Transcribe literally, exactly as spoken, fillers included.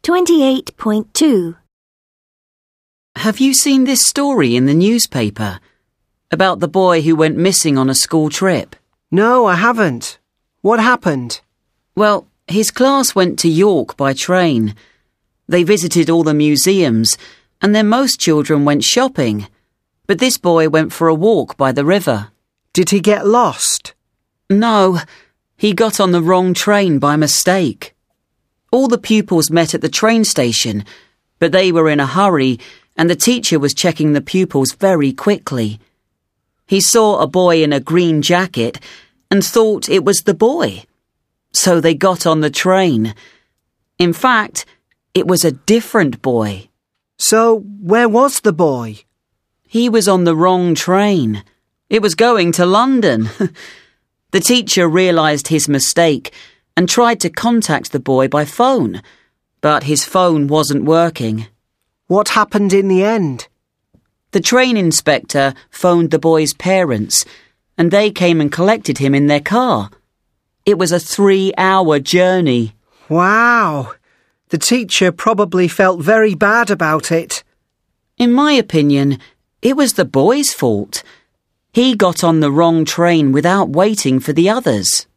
twenty-eight point two. Have you seen this story in the newspaper about the boy who went missing on a school trip? No, I haven't. What happened? Well, his class went to York by train. They visited all the museums, and then most children went shopping. But this boy went for a walk by the river. Did he get lost? No, he got on the wrong train by mistake. All the pupils met at the train station, but they were in a hurry, and the teacher was checking the pupils very quickly. He saw a boy in a green jacket and thought it was the boy. So they got on the train. In fact, it was a different boy. So, where was the boy? He was on the wrong train. It was going to London. The teacher realised his mistake and tried to contact the boy by phone, but his phone wasn't working. What happened in the end? The train inspector phoned the boy's parents, and they came and collected him in their car. It was a three-hour journey. Wow! The teacher probably felt very bad about it. In my opinion, it was the boy's fault. He got on the wrong train without waiting for the others.